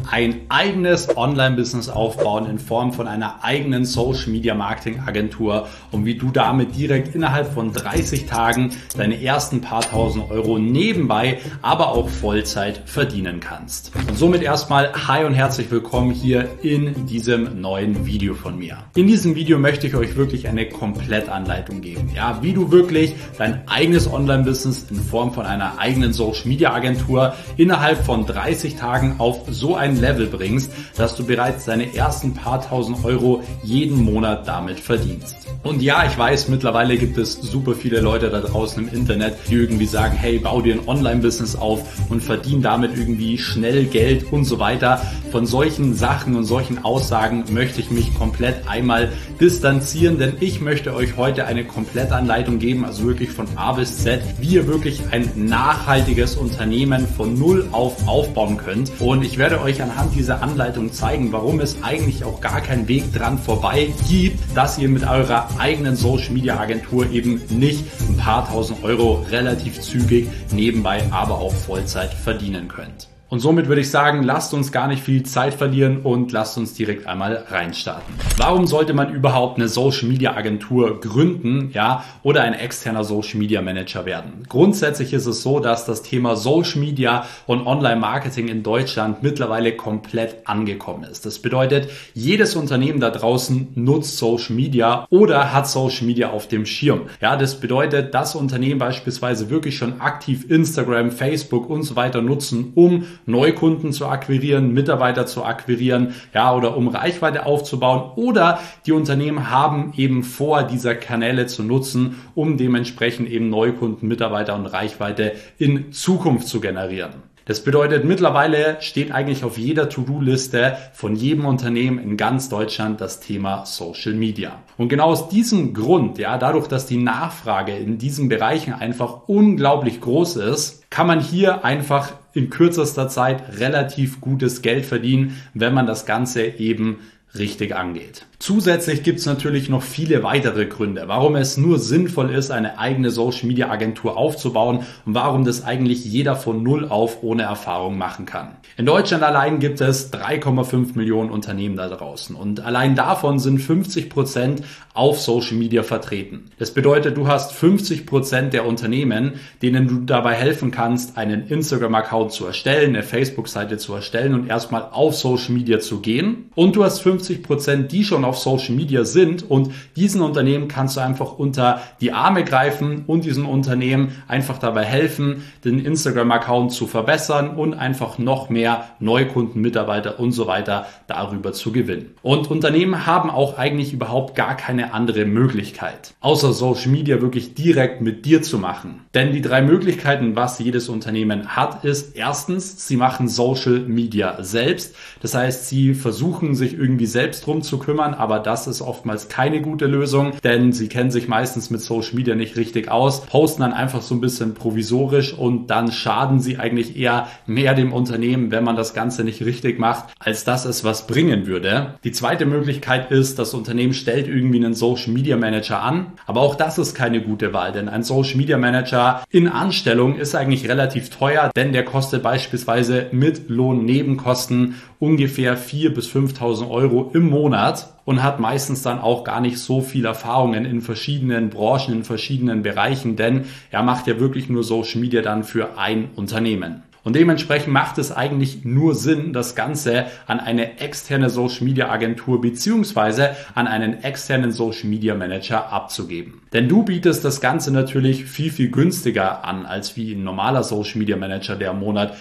ein eigenes Online-Business aufbauen in Form von einer eigenen Social-Media-Marketing-Agentur und wie du damit direkt innerhalb von 30 Tagen deine ersten paar tausend Euro nebenbei, aber auch Vollzeit verdienen kannst. Und somit erstmal hi und herzlich willkommen hier in diesem neuen Video von mir. In diesem Video möchte ich euch wirklich eine Komplettanleitung geben, ja, wie du wirklich dein eigenes Online-Business in Form von einer eigenen Social-Media-Agentur innerhalb von 30 Tagen auf so ein Level bringst, dass du bereits deine ersten paar tausend Euro jeden Monat damit verdienst. Und ja, ich weiß, mittlerweile gibt es super viele Leute da draußen im Internet, die irgendwie sagen, hey, bau dir ein Online-Business auf und verdien damit irgendwie schnell Geld und so weiter. Von solchen Sachen und solchen Aussagen möchte ich mich komplett einmal distanzieren, denn ich möchte euch heute eine Komplettanleitung geben, also wirklich von A bis Z, wie ihr wirklich ein nachhaltiges Unternehmen von null auf aufbauen könnt. Und ich werde euch anhand dieser Anleitung zeigen, warum es eigentlich auch gar keinen Weg dran vorbei gibt, dass ihr mit eurer eigenen Social Media Agentur eben nicht ein paar tausend Euro relativ zügig nebenbei, aber auch Vollzeit verdienen könnt. Und somit würde ich sagen, lasst uns gar nicht viel Zeit verlieren und lasst uns direkt einmal reinstarten. Warum sollte man überhaupt eine Social Media Agentur gründen, ja, oder ein externer Social Media Manager werden? Grundsätzlich ist es so, dass das Thema Social Media und Online Marketing in Deutschland mittlerweile komplett angekommen ist. Das bedeutet, jedes Unternehmen da draußen nutzt Social Media oder hat Social Media auf dem Schirm. Ja, das bedeutet, dass Unternehmen beispielsweise wirklich schon aktiv Instagram, Facebook und so weiter nutzen, um Neukunden zu akquirieren, Mitarbeiter zu akquirieren, ja, oder um Reichweite aufzubauen, oder die Unternehmen haben eben vor, diese Kanäle zu nutzen, um dementsprechend eben Neukunden, Mitarbeiter und Reichweite in Zukunft zu generieren. Das bedeutet, mittlerweile steht eigentlich auf jeder To-Do-Liste von jedem Unternehmen in ganz Deutschland das Thema Social Media. Und genau aus diesem Grund, ja, dadurch, dass die Nachfrage in diesen Bereichen einfach unglaublich groß ist, kann man hier einfach in kürzester Zeit relativ gutes Geld verdienen, wenn man das Ganze eben richtig angeht. Zusätzlich gibt es natürlich noch viele weitere Gründe, warum es nur sinnvoll ist, eine eigene Social Media Agentur aufzubauen und warum das eigentlich jeder von null auf ohne Erfahrung machen kann. In Deutschland allein gibt es 3,5 Millionen Unternehmen da draußen und allein davon sind 50% auf Social Media vertreten. Das bedeutet, du hast 50% der Unternehmen, denen du dabei helfen kannst, einen Instagram-Account zu erstellen, eine Facebook-Seite zu erstellen und erstmal auf Social Media zu gehen. Und du hast 50%, die schon auf Social Media sind, und diesen Unternehmen kannst du einfach unter die Arme greifen und diesen Unternehmen einfach dabei helfen, den Instagram-Account zu verbessern und einfach noch mehr Neukunden, Mitarbeiter und so weiter darüber zu gewinnen. Und Unternehmen haben auch eigentlich überhaupt gar keine andere Möglichkeit, außer Social Media wirklich direkt mit dir zu machen. Denn die 3 Möglichkeiten, was jedes Unternehmen hat, ist erstens, sie machen Social Media selbst. Das heißt, sie versuchen sich irgendwie selbst drum zu kümmern, aber das ist oftmals keine gute Lösung, denn sie kennen sich meistens mit Social Media nicht richtig aus, posten dann einfach so ein bisschen provisorisch und dann schaden sie eigentlich eher mehr dem Unternehmen, wenn man das Ganze nicht richtig macht, als dass es was bringen würde. Die zweite Möglichkeit ist, das Unternehmen stellt irgendwie einen Social Media Manager an, aber auch das ist keine gute Wahl, denn ein Social Media Manager in Anstellung ist eigentlich relativ teuer, denn der kostet beispielsweise mit Lohnnebenkosten ungefähr 4.000 bis 5.000 Euro im Monat und hat meistens dann auch gar nicht so viel Erfahrungen in verschiedenen Branchen, in verschiedenen Bereichen, denn er macht ja wirklich nur Social Media dann für ein Unternehmen. Und dementsprechend macht es eigentlich nur Sinn, das Ganze an eine externe Social Media Agentur beziehungsweise an einen externen Social Media Manager abzugeben. Denn du bietest das Ganze natürlich viel, viel günstiger an als wie ein normaler Social Media Manager, der im Monat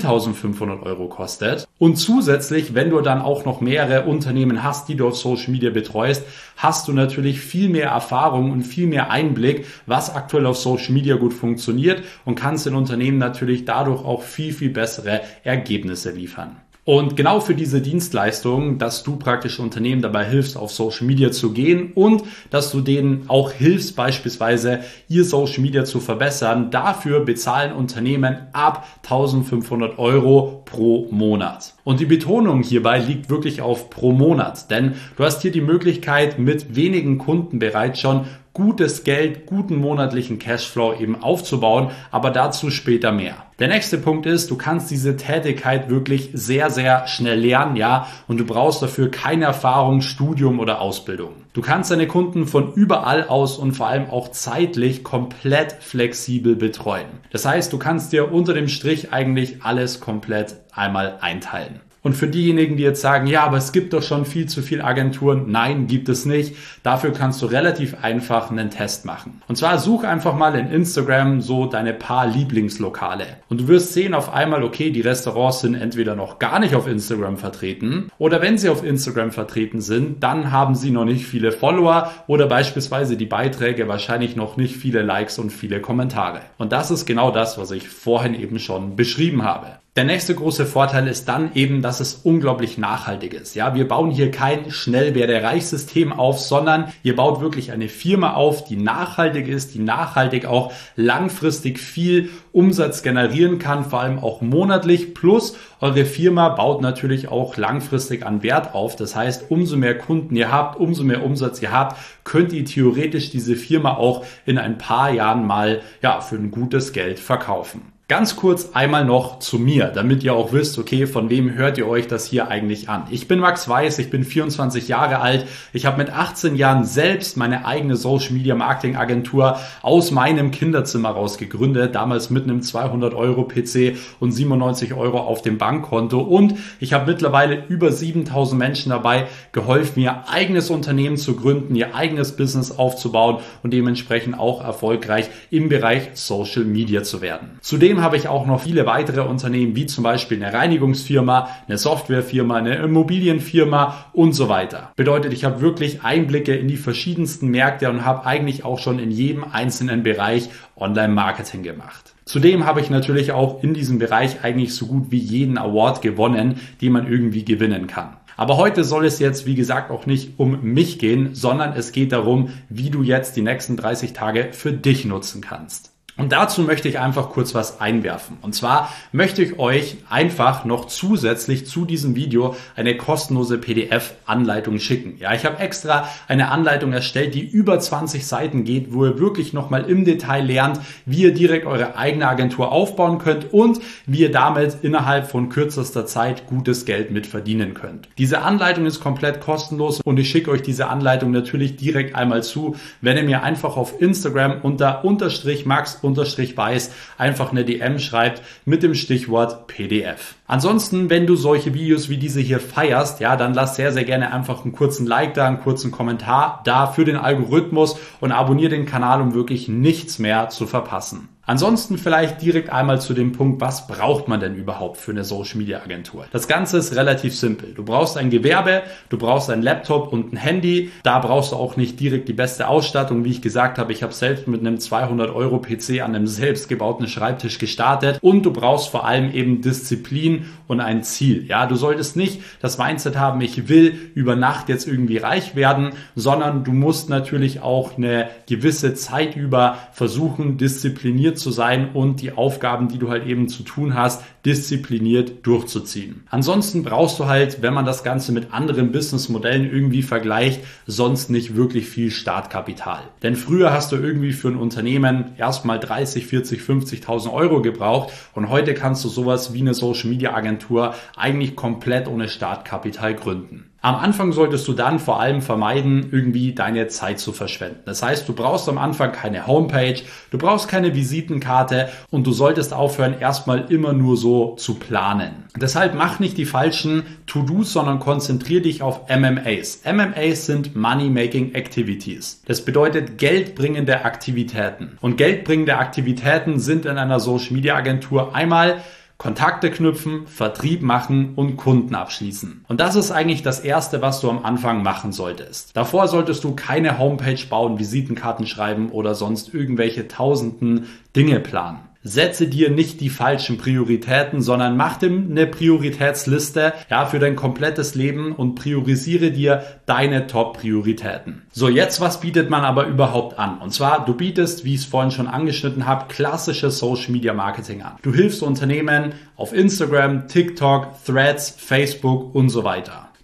4.500 Euro kostet. Und zusätzlich, wenn du dann auch noch mehrere Unternehmen hast, die du auf Social Media betreust, hast du natürlich viel mehr Erfahrung und viel mehr Einblick, was aktuell auf Social Media gut funktioniert, und kannst den Unternehmen natürlich dadurch auch viel, viel bessere Ergebnisse liefern. Und genau für diese Dienstleistung, dass du praktisch Unternehmen dabei hilfst, auf Social Media zu gehen und dass du denen auch hilfst, beispielsweise ihr Social Media zu verbessern, dafür bezahlen Unternehmen ab 1.500 Euro pro Monat. Und die Betonung hierbei liegt wirklich auf pro Monat, denn du hast hier die Möglichkeit, mit wenigen Kunden bereits schon gutes Geld, guten monatlichen Cashflow eben aufzubauen, aber dazu später mehr. Der nächste Punkt ist, du kannst diese Tätigkeit wirklich sehr, sehr schnell lernen, ja, und du brauchst dafür keine Erfahrung, Studium oder Ausbildung. Du kannst deine Kunden von überall aus und vor allem auch zeitlich komplett flexibel betreuen. Das heißt, du kannst dir unter dem Strich eigentlich alles komplett einmal einteilen. Und für diejenigen, die jetzt sagen, ja, aber es gibt doch schon viel zu viele Agenturen. Nein, gibt es nicht. Dafür kannst du relativ einfach einen Test machen. Und zwar such einfach mal in Instagram so deine paar Lieblingslokale. Und du wirst sehen auf einmal, okay, die Restaurants sind entweder noch gar nicht auf Instagram vertreten oder wenn sie auf Instagram vertreten sind, dann haben sie noch nicht viele Follower oder beispielsweise die Beiträge wahrscheinlich noch nicht viele Likes und viele Kommentare. Und das ist genau das, was ich vorhin eben schon beschrieben habe. Der nächste große Vorteil ist dann eben, dass es unglaublich nachhaltig ist. Ja, wir bauen hier kein Schnell-werde-reich-System auf, sondern ihr baut wirklich eine Firma auf, die nachhaltig ist, die nachhaltig auch langfristig viel Umsatz generieren kann, vor allem auch monatlich. Plus eure Firma baut natürlich auch langfristig an Wert auf. Das heißt, umso mehr Kunden ihr habt, umso mehr Umsatz ihr habt, könnt ihr theoretisch diese Firma auch in ein paar Jahren mal für ein gutes Geld verkaufen. Ganz kurz einmal noch zu mir, damit ihr auch wisst, okay, von wem hört ihr euch das hier eigentlich an? Ich bin Max Weiß, ich bin 24 Jahre alt. Ich habe mit 18 Jahren selbst meine eigene Social Media Marketing Agentur aus meinem Kinderzimmer raus gegründet. Damals mit einem 200 € PC und 97 € auf dem Bankkonto. Und ich habe mittlerweile über 7000 Menschen dabei geholfen, ihr eigenes Unternehmen zu gründen, ihr eigenes Business aufzubauen und dementsprechend auch erfolgreich im Bereich Social Media zu werden. Zudem habe ich auch noch viele weitere Unternehmen, wie zum Beispiel eine Reinigungsfirma, eine Softwarefirma, eine Immobilienfirma und so weiter. Bedeutet, ich habe wirklich Einblicke in die verschiedensten Märkte und habe eigentlich auch schon in jedem einzelnen Bereich Online-Marketing gemacht. Zudem habe ich natürlich auch in diesem Bereich eigentlich so gut wie jeden Award gewonnen, den man irgendwie gewinnen kann. Aber heute soll es jetzt, wie gesagt, auch nicht um mich gehen, sondern es geht darum, wie du jetzt die nächsten 30 Tage für dich nutzen kannst. Und dazu möchte ich einfach kurz was einwerfen. Und zwar möchte ich euch einfach noch zusätzlich zu diesem Video eine kostenlose PDF-Anleitung schicken. Ja, ich habe extra eine Anleitung erstellt, die über 20 Seiten geht, wo ihr wirklich nochmal im Detail lernt, wie ihr direkt eure eigene Agentur aufbauen könnt und wie ihr damit innerhalb von kürzester Zeit gutes Geld mit verdienen könnt. Diese Anleitung ist komplett kostenlos und ich schicke euch diese Anleitung natürlich direkt einmal zu, wenn ihr mir einfach auf Instagram unter _Max_Weiß einfach eine DM schreibt mit dem Stichwort PDF. Ansonsten, wenn du solche Videos wie diese hier feierst, ja, dann lass sehr, sehr gerne einfach einen kurzen Like da, einen kurzen Kommentar da für den Algorithmus und abonniere den Kanal, um wirklich nichts mehr zu verpassen. Ansonsten vielleicht direkt einmal zu dem Punkt, was braucht man denn überhaupt für eine Social Media Agentur? Das Ganze ist relativ simpel. Du brauchst ein Gewerbe, du brauchst einen Laptop und ein Handy. Da brauchst du auch nicht direkt die beste Ausstattung. Wie ich gesagt habe, ich habe selbst mit einem 200 € PC an einem selbstgebauten Schreibtisch gestartet. Und du brauchst vor allem eben Disziplin und ein Ziel. Ja, du solltest nicht das Mindset haben, ich will über Nacht jetzt irgendwie reich werden, sondern du musst natürlich auch eine gewisse Zeit über versuchen, diszipliniert zu sein und die Aufgaben, die du halt eben zu tun hast, diszipliniert durchzuziehen. Ansonsten brauchst du halt, wenn man das Ganze mit anderen Businessmodellen irgendwie vergleicht, sonst nicht wirklich viel Startkapital. Denn früher hast du irgendwie für ein Unternehmen erstmal 30, 40, 50.000 € gebraucht und heute kannst du sowas wie eine Social Media Agentur eigentlich komplett ohne Startkapital gründen. Am Anfang solltest du dann vor allem vermeiden, irgendwie deine Zeit zu verschwenden. Das heißt, du brauchst am Anfang keine Homepage, du brauchst keine Visitenkarte und du solltest aufhören, erstmal immer nur so zu planen. Deshalb mach nicht die falschen To-Dos, sondern konzentriere dich auf MMAs. MMAs sind Money-Making Activities. Das bedeutet geldbringende Aktivitäten. Und geldbringende Aktivitäten sind in einer Social-Media-Agentur einmal Kontakte knüpfen, Vertrieb machen und Kunden abschließen. Und das ist eigentlich das Erste, was du am Anfang machen solltest. Davor solltest du keine Homepage bauen, Visitenkarten schreiben oder sonst irgendwelche tausenden Dinge planen. Setze dir nicht die falschen Prioritäten, sondern mach dir eine Prioritätsliste für dein komplettes Leben und priorisiere dir deine Top-Prioritäten. So, jetzt was bietet man aber überhaupt an? Und zwar, du bietest, wie ich es vorhin schon angeschnitten habe, klassisches Social Media Marketing an. Du hilfst Unternehmen auf Instagram, TikTok, Threads, Facebook und so weiter.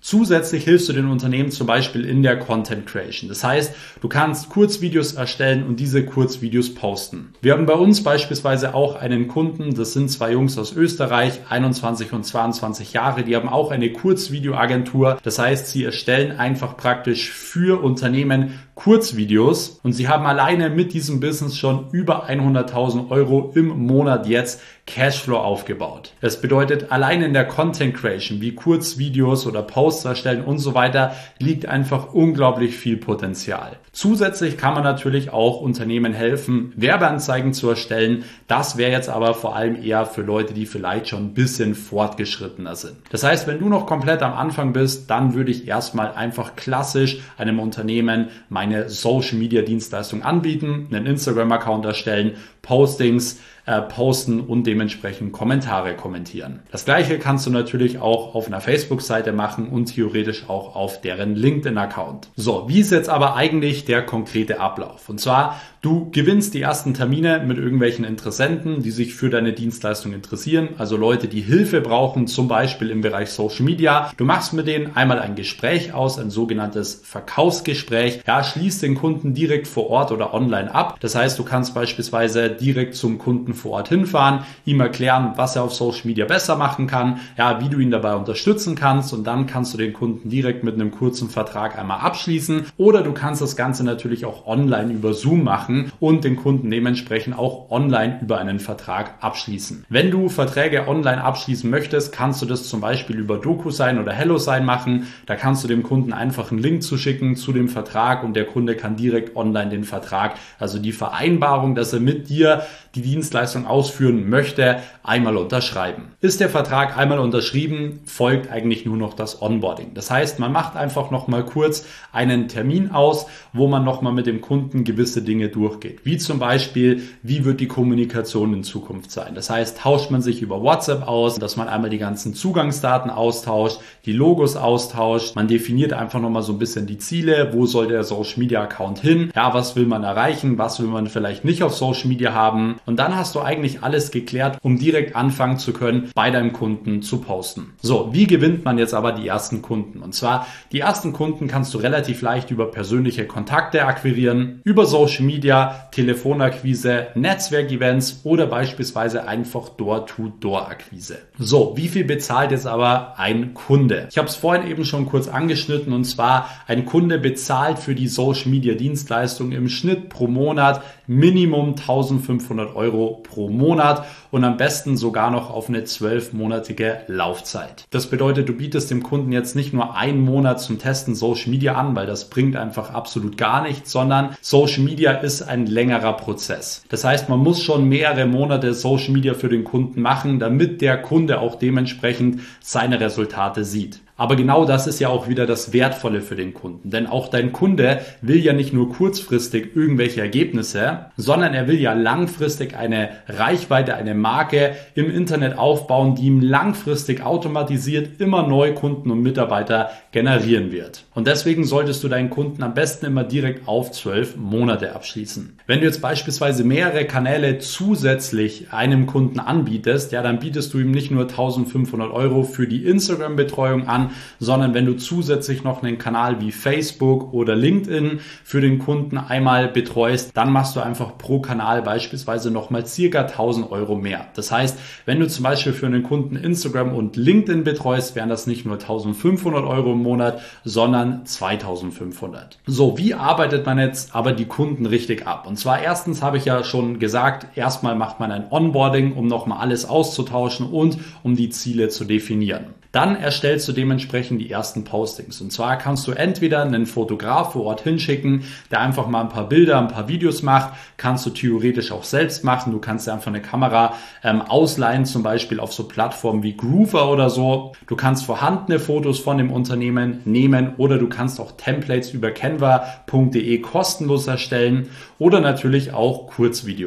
Zusätzlich hilfst du den Unternehmen zum Beispiel in der Content Creation. Das heißt, du kannst Kurzvideos erstellen und diese Kurzvideos posten. Wir haben bei uns beispielsweise auch einen Kunden, das sind zwei Jungs aus Österreich, 21 und 22 Jahre, die haben auch eine Kurzvideoagentur. Das heißt, sie erstellen einfach praktisch für Unternehmen Kurzvideos und sie haben alleine mit diesem Business schon über 100.000 Euro im Monat jetzt Cashflow aufgebaut. Das bedeutet, allein in der Content Creation, wie Kurzvideos oder Posts erstellen und so weiter, liegt einfach unglaublich viel Potenzial. Zusätzlich kann man natürlich auch Unternehmen helfen, Werbeanzeigen zu erstellen. Das wäre jetzt aber vor allem eher für Leute, die vielleicht schon ein bisschen fortgeschrittener sind. Das heißt, wenn du noch komplett am Anfang bist, dann würde ich erstmal einfach klassisch einem Unternehmen meine Social Media Dienstleistung anbieten, einen Instagram-Account erstellen, Postings posten und dementsprechend Kommentare kommentieren. Das gleiche kannst du natürlich auch auf einer Facebook-Seite machen und theoretisch auch auf deren LinkedIn-Account. So, wie ist jetzt aber eigentlich der konkrete Ablauf? Und zwar, du gewinnst die ersten Termine mit irgendwelchen Interessenten, die sich für deine Dienstleistung interessieren, also Leute, die Hilfe brauchen, zum Beispiel im Bereich Social Media. Du machst mit denen einmal ein Gespräch aus, ein sogenanntes Verkaufsgespräch. Ja, schließt den Kunden direkt vor Ort oder online ab. Das heißt, du kannst beispielsweise direkt zum Kunden vor Ort hinfahren, ihm erklären, was er auf Social Media besser machen kann, ja, wie du ihn dabei unterstützen kannst und dann kannst du den Kunden direkt mit einem kurzen Vertrag einmal abschließen oder du kannst das Ganze natürlich auch online über Zoom machen und den Kunden dementsprechend auch online über einen Vertrag abschließen. Wenn du Verträge online abschließen möchtest, kannst du das zum Beispiel über DocuSign oder HelloSign machen. Da kannst du dem Kunden einfach einen Link zuschicken zu dem Vertrag und der Kunde kann direkt online den Vertrag, also die Vereinbarung, dass er mit dir die Dienstleistung ausführen möchte, einmal unterschreiben. Ist der Vertrag einmal unterschrieben, folgt eigentlich nur noch das Onboarding. Das heißt, man macht einfach nochmal kurz einen Termin aus, wo man nochmal mit dem Kunden gewisse Dinge durchgeht. Wie zum Beispiel, wie wird die Kommunikation in Zukunft sein? Das heißt, tauscht man sich über WhatsApp aus, dass man einmal die ganzen Zugangsdaten austauscht, die Logos austauscht. Man definiert einfach nochmal so ein bisschen die Ziele. Wo soll der Social Media Account hin? Ja, was will man erreichen? Was will man vielleicht nicht auf Social Media haben? Und dann hast du eigentlich alles geklärt, um direkt anfangen zu können, bei deinem Kunden zu posten. So, wie gewinnt man jetzt aber die ersten Kunden? Und zwar, die ersten Kunden kannst du relativ leicht über persönliche Kontakte akquirieren, über Social Media, Telefonakquise, Netzwerkevents oder beispielsweise einfach Door-to-Door-Akquise. So, wie viel bezahlt jetzt aber ein Kunde? Ich habe es vorhin eben schon kurz angeschnitten und zwar, ein Kunde bezahlt für die Social Media Dienstleistung im Schnitt pro Monat Minimum 1.500 Euro pro Monat und am besten sogar noch auf eine 12-monatige Laufzeit. Das bedeutet, du bietest dem Kunden jetzt nicht nur einen Monat zum Testen Social Media an, weil das bringt einfach absolut gar nichts, sondern Social Media ist ein längerer Prozess. Das heißt, man muss schon mehrere Monate Social Media für den Kunden machen, damit der Kunde auch dementsprechend seine Resultate sieht. Aber genau das ist ja auch wieder das Wertvolle für den Kunden. Denn auch dein Kunde will ja nicht nur kurzfristig irgendwelche Ergebnisse, sondern er will ja langfristig eine Reichweite, eine Marke im Internet aufbauen, die ihm langfristig automatisiert immer neue Kunden und Mitarbeiter generieren wird. Und deswegen solltest du deinen Kunden am besten immer direkt auf 12 Monate abschließen. Wenn du jetzt beispielsweise mehrere Kanäle zusätzlich einem Kunden anbietest, ja, dann bietest du ihm nicht nur 1.500 Euro für die Instagram-Betreuung an, sondern wenn du zusätzlich noch einen Kanal wie Facebook oder LinkedIn für den Kunden einmal betreust, dann machst du einfach pro Kanal beispielsweise nochmal circa 1.000 Euro mehr. Das heißt, wenn du zum Beispiel für einen Kunden Instagram und LinkedIn betreust, wären das nicht nur 1.500 Euro im Monat, sondern 2.500. So, wie arbeitet man jetzt aber die Kunden richtig ab? Und zwar erstens habe ich ja schon gesagt, erstmal macht man ein Onboarding, um nochmal alles auszutauschen und um die Ziele zu definieren. Dann erstellst du dementsprechend die ersten Postings. Und zwar kannst du entweder einen Fotograf vor Ort hinschicken, der einfach mal ein paar Bilder, ein paar Videos macht. Kannst du theoretisch auch selbst machen. Du kannst dir einfach eine Kamera ausleihen, zum Beispiel auf so Plattformen wie Groover oder so. Du kannst vorhandene Fotos von dem Unternehmen nehmen oder du kannst auch Templates über canva.de kostenlos erstellen oder natürlich auch Kurzvideos.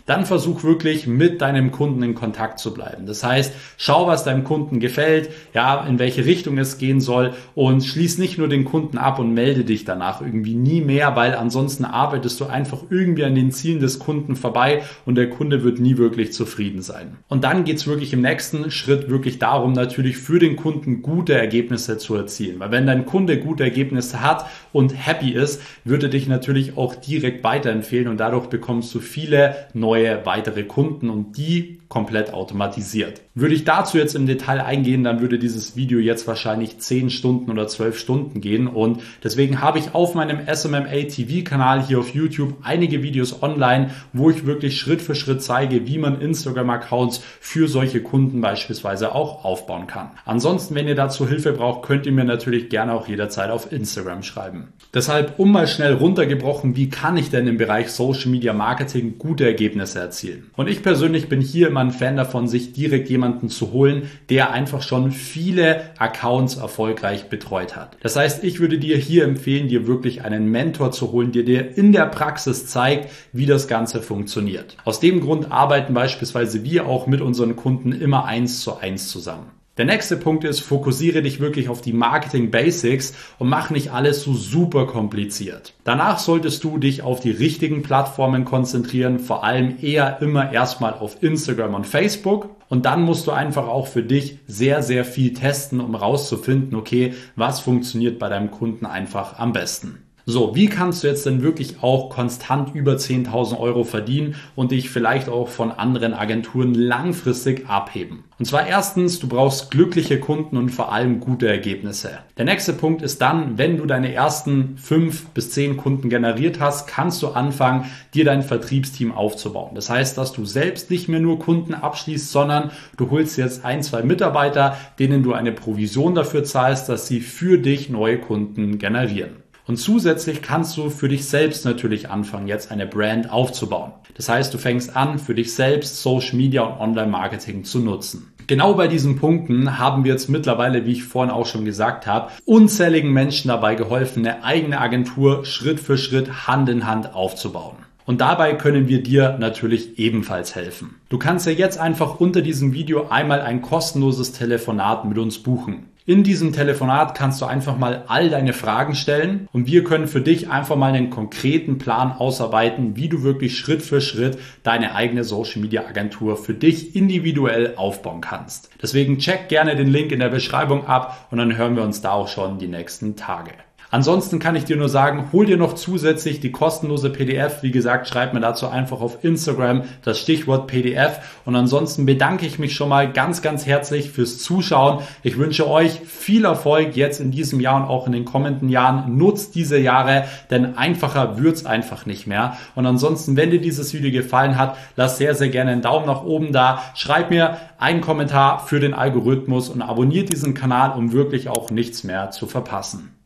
dann versuch wirklich mit deinem Kunden in Kontakt zu bleiben. Das heißt, schau, was deinem Kunden gefällt, ja, in welche Richtung es gehen soll und schließ nicht nur den Kunden ab und melde dich danach irgendwie nie mehr, weil ansonsten arbeitest du einfach irgendwie an den Zielen des Kunden vorbei und der Kunde wird nie wirklich zufrieden sein. Und dann geht's wirklich im nächsten Schritt wirklich darum, natürlich für den Kunden gute Ergebnisse zu erzielen. Weil wenn dein Kunde gute Ergebnisse hat und happy ist, wird er dich natürlich auch direkt weiterempfehlen und dadurch bekommst du viele neue weitere Kunden und die komplett automatisiert. Würde ich dazu jetzt im Detail eingehen, dann würde dieses Video jetzt wahrscheinlich 10 Stunden oder 12 Stunden gehen und deswegen habe ich auf meinem SMMA TV Kanal hier auf YouTube einige Videos online, wo ich wirklich Schritt für Schritt zeige, wie man Instagram Accounts für solche Kunden beispielsweise auch aufbauen kann. Ansonsten, wenn ihr dazu Hilfe braucht, könnt ihr mir natürlich gerne auch jederzeit auf Instagram schreiben. Deshalb, um mal schnell runtergebrochen, wie kann ich denn im Bereich Social Media Marketing gute Ergebnisse erzielen? Und ich persönlich bin hier immer ein Fan davon, sich direkt jemanden zu holen, der einfach schon viele Accounts erfolgreich betreut hat. Das heißt, ich würde dir hier empfehlen, dir wirklich einen Mentor zu holen, der dir in der Praxis zeigt, wie das Ganze funktioniert. Aus dem Grund arbeiten beispielsweise wir auch mit unseren Kunden immer 1:1 zusammen. Der nächste Punkt ist, fokussiere dich wirklich auf die Marketing Basics und mach nicht alles so super kompliziert. Danach solltest du dich auf die richtigen Plattformen konzentrieren, vor allem eher immer erstmal auf Instagram und Facebook. Und dann musst du einfach auch für dich sehr, sehr viel testen, um rauszufinden, okay, was funktioniert bei deinem Kunden einfach am besten. So, wie kannst du jetzt denn wirklich auch konstant über 10.000 Euro verdienen und dich vielleicht auch von anderen Agenturen langfristig abheben? Und zwar erstens, du brauchst glückliche Kunden und vor allem gute Ergebnisse. Der nächste Punkt ist dann, wenn du deine ersten 5 bis 10 Kunden generiert hast, kannst du anfangen, dir dein Vertriebsteam aufzubauen. Das heißt, dass du selbst nicht mehr nur Kunden abschließt, sondern du holst jetzt 1, 2 Mitarbeiter, denen du eine Provision dafür zahlst, dass sie für dich neue Kunden generieren. Und zusätzlich kannst du für dich selbst natürlich anfangen, jetzt eine Brand aufzubauen. Das heißt, du fängst an, für dich selbst Social Media und Online-Marketing zu nutzen. Genau bei diesen Punkten haben wir jetzt mittlerweile, wie ich vorhin auch schon gesagt habe, unzähligen Menschen dabei geholfen, eine eigene Agentur Schritt für Schritt Hand in Hand aufzubauen. Und dabei können wir dir natürlich ebenfalls helfen. Du kannst ja jetzt einfach unter diesem Video einmal ein kostenloses Telefonat mit uns buchen. In diesem Telefonat kannst du einfach mal all deine Fragen stellen und wir können für dich einfach mal einen konkreten Plan ausarbeiten, wie du wirklich Schritt für Schritt deine eigene Social Media Agentur für dich individuell aufbauen kannst. Deswegen check gerne den Link in der Beschreibung ab und dann hören wir uns da auch schon die nächsten Tage. Ansonsten kann ich dir nur sagen, hol dir noch zusätzlich die kostenlose PDF. Wie gesagt, schreib mir dazu einfach auf Instagram das Stichwort PDF. Und ansonsten bedanke ich mich schon mal ganz, ganz herzlich fürs Zuschauen. Ich wünsche euch viel Erfolg jetzt in diesem Jahr und auch in den kommenden Jahren. Nutzt diese Jahre, denn einfacher wird's einfach nicht mehr. Und ansonsten, wenn dir dieses Video gefallen hat, lass sehr, sehr gerne einen Daumen nach oben da. Schreib mir einen Kommentar für den Algorithmus und abonniert diesen Kanal, um wirklich auch nichts mehr zu verpassen.